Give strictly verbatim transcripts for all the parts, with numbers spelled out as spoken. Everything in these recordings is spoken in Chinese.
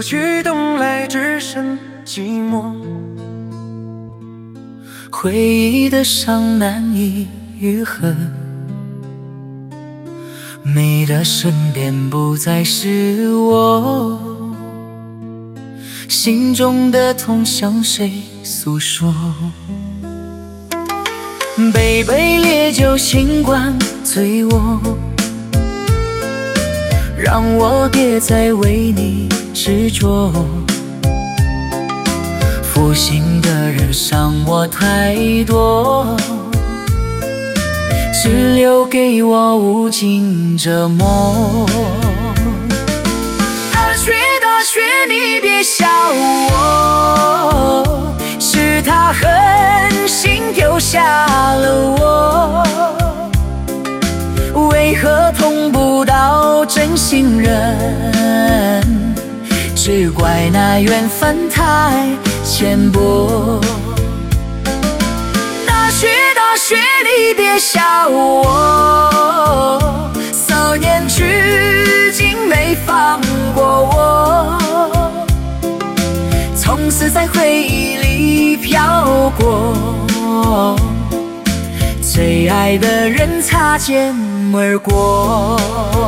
去冬来，只剩寂寞。 回忆的伤难以愈合，你的身边不再是我，心中的痛向谁诉说？杯杯烈酒，尽管醉我，让我别再为你执着。负心的人伤我太多，只留给我无尽折磨。大雪大雪，你别笑我，是他狠心丢下了我，为何碰不到真心人？只怪那缘分太浅薄。大雪大雪，你别笑我，思念至今没放过我，从此在回忆里飘过，最爱的人擦肩而过。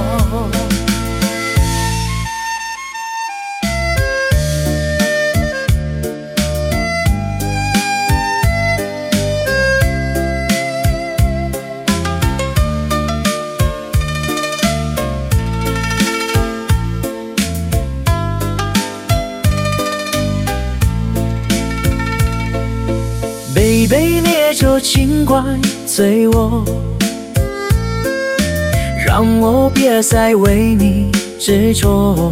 杯杯烈酒，尽管醉我，让我别再为你执着。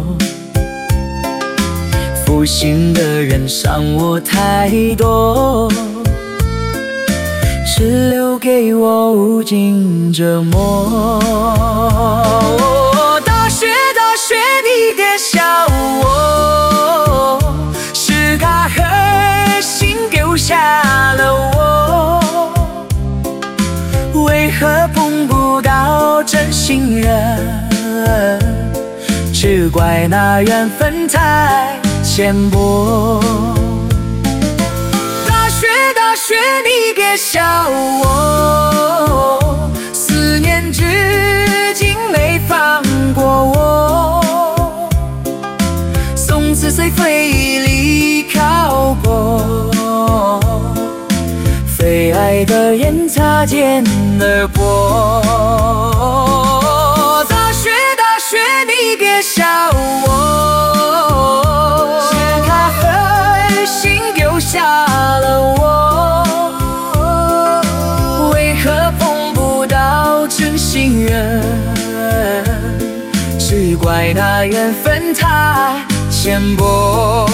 负心的人伤我太多，只留给我无尽折磨。大雪大雪，你别笑我，是他狠心丢下了我，为何碰不到真心人？只怪那缘分太浅薄。大雪大雪，你别笑我，思念至今没放过我，从此随回忆里飘过，最爱的人擦肩而过。大雪大雪，你别笑我，是他狠心丢下了我，为何碰不到真心人？只怪那缘分太浅薄。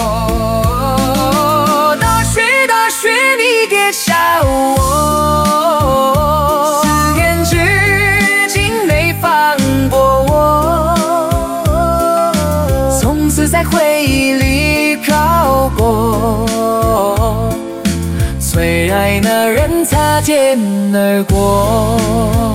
大雪大雪，你别笑我，思念至今没放过我，从此在回忆里飘过，最爱的人擦肩而过。